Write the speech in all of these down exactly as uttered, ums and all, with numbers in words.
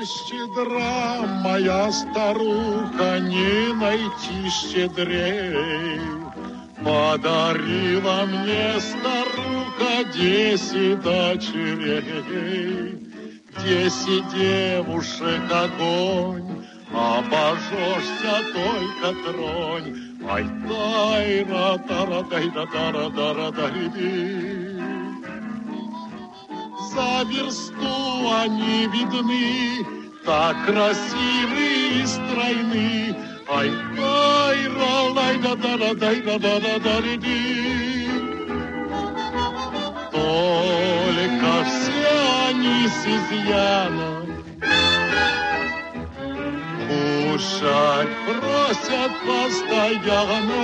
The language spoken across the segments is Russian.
щедра моя старуха, не найти щедрей. Подарила мне старуха десять дочерей. Десять девушек огонь, обожжешься только тронь. Ай, тайра, тара, тайра, тара, тара, тайри. За версту они видны, так красивы и стройны. Ай, тайра, лайда, тара, тайра, тара, тариди. Только все они с изъяном кушать просят постоянно.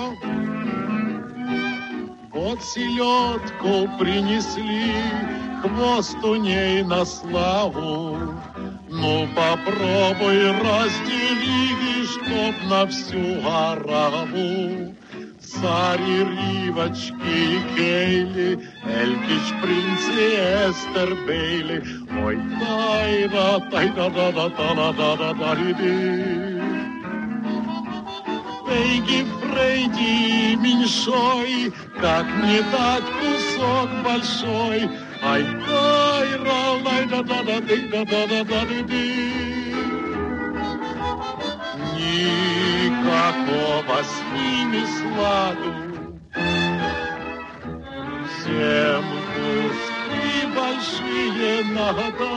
Вот селедку принесли, хвост у ней на славу. Ну попробуй раздели, чтоб на всю ораву. Цари, Ривочки, Кейли, Элькич, принцы, Эстер, Бейли. Ой, тайра, тайра, да, да, да, да, да, да, да, Фейги, Фрейди, меньшой, как не дать кусок большой. Ай, тайра, лай, да, да, да, да, да, да, да, да, никакого с ними сладу. Всем куски большие надо.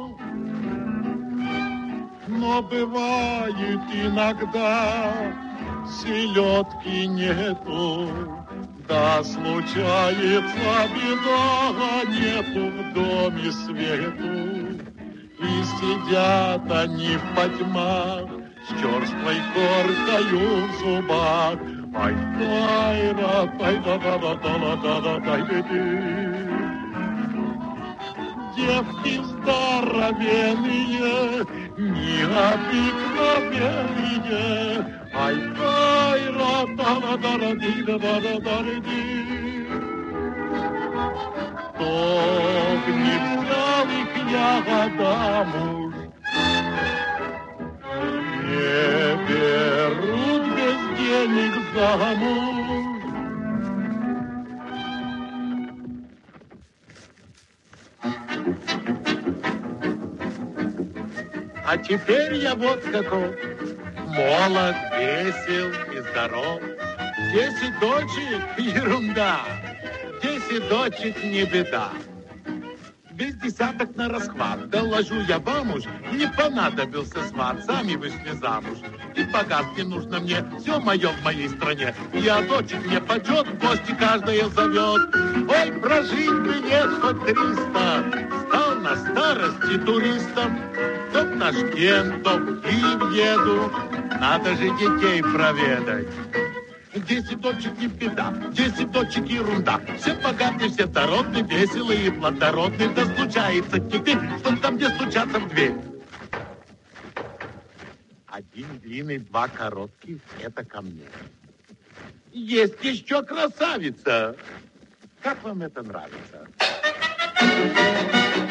Но бывает иногда селедки нету. Да случается беда, нету в доме свету. И сидят они в потьмах с черствой коркою в зубах. Ай, тайра, тайра, да, да, да, да, да, да, девки здоровенные, необыкновенные. Ай, тайра, да, да, да, да, да, да, да, да, кто б не взял их я замуж, не берут без денег замуж. А теперь я вот каков, молод, весел и здоров. Десять дочек — ерунда, десять дочек не беда. Весь десяток на расхват, доложу я вам уж, не понадобился сват, сами вышли замуж. И богат не нужно мне, все мое в моей стране. Я дочек мне почет, в гости каждая зовет. Ой, прожить бы лет хоть триста, стал на старости туристом. То в Ташкент, то в Киев еду, надо же детей проведать. Десять дочек не беда, десять дочек ерунда. Все богатые, все дородные, веселые и плодородные. Да случается теперь, что там, где стучаться в дверь. Один длинный, два коротких, это ко мне. Есть еще красавица. Как вам это нравится?